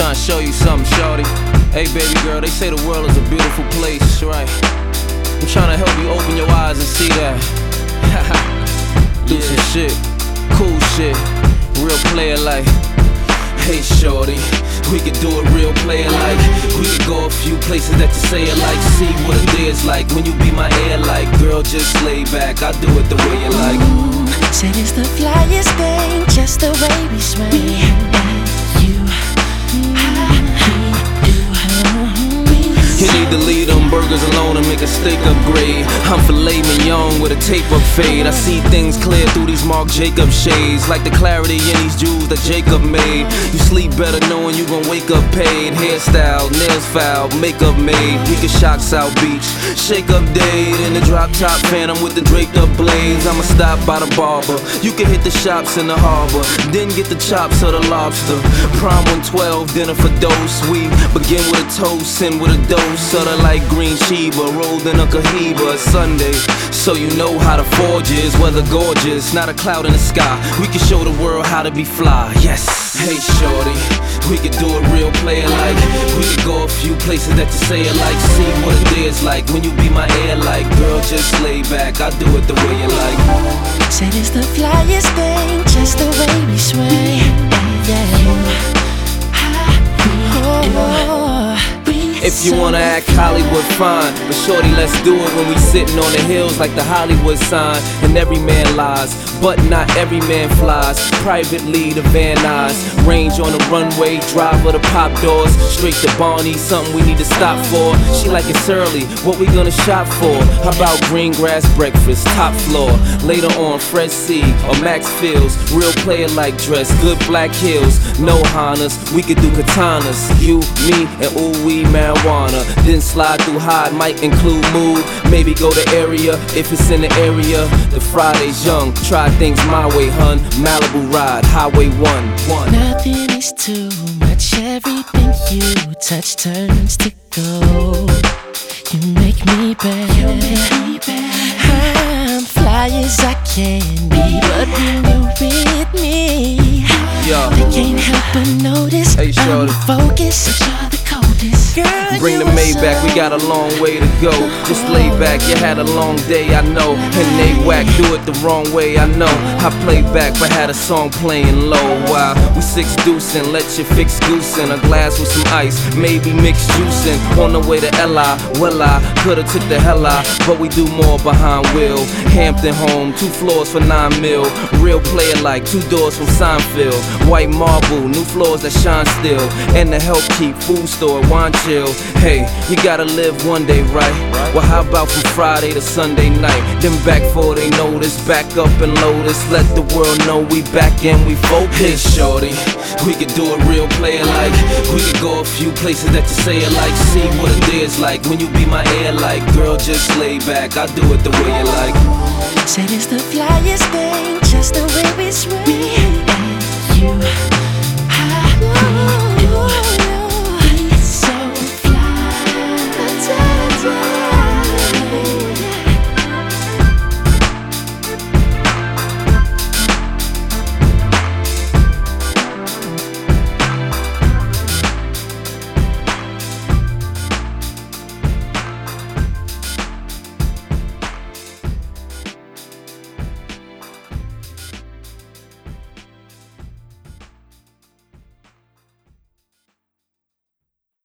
trying to show you something, shorty. Hey, baby girl, they say the world is a beautiful place, right? I'm trying to help you open your eyes and see that. Do some shit, cool shit, real player like. Hey shorty, we could do it real player like. We could go a few places that you say it like. See what it is like when you be my air like. Girl, just lay back, I'll do it the way you like. Said it's the flyest thing, just the way we sway. Me and you, You need to leave them burgers alone and make a steak upgrade. I'm filet mignon with a tape-up fade. I see things clear through these Marc Jacob shades, like the clarity in these jewels that Jacob made. You sleep better knowing you gon' wake up paid. Hairstyle, nails foul, makeup made. We can shock South Beach, shake up Dade in the drop-top Phantom with the draped up blades. I'ma stop by the barber. You can hit the shops in the harbor, then get the chops of the lobster. Prom 112, dinner for dose. We begin with a toast, end with a dose. Sorta like green Sheba, rolled in a Cohiba. Sunday, so you know how the forge is. Weather gorgeous, not a cloud in the sky. We can show the world how to be fly, yes. Hey shorty, we could do it real player like. We could go a few places that you say it like. See what it is like when you be my air like. Girl, just lay back, I'll do it the way you like. said it's the flyest thing, just the way we sway. Yeah. If you wanna act Hollywood, fine, but shorty, let's do it when we sitting on the hills like the Hollywood sign. And every man lies, but not every man flies. Privately to Van Nuys, range on the runway, drive of the pop doors, straight to Barney, something we need to stop for. She like it's early, what we gonna shop for? How about green grass breakfast, top floor? Later on, Fred C. or Max Fields, real player like dress, good black heels, no Hondas, we could do katanas. You, me, and ooh wee marijuana. Then slide through Hyde, might include mood. Maybe go to area if it's in the area. The Friday's young, try things my way, hun. Malibu ride, Highway 1. Nothing is too much, everything you touch turns to gold. You make me better. I'm fly as I can be, but when you're with me, they can't help but notice. Hey, I'm focused, you're the coldest. Girl, bring the Maybach, we got a long way to go. Just lay back, you had a long day, I know. And they whack, do it the wrong way, I know. I play back, but had a song playing low. While we six deucing, let you fix goosing. A glass with some ice, maybe mix juicing. On the way to L.I., well I could've took the hell out, but we do more behind Will. Hampton home, 2 floors for 9 mil. Real player like 2 doors from Seinfeld. White marble, new floors that shine still. And the help keep, food store, wine chill. Hey, you gotta live one day, right? Well, how about from Friday to Sunday night? Then back for they notice, back up and lotus. Let the world know we back and we focus. Hey, shorty, we could do it real player like. We could go a few places that you say it like. See what it is like when you be my air like. Girl, just lay back, I'll do it the way you like. Said it's the flyest thing, just the way we sway. Me and you.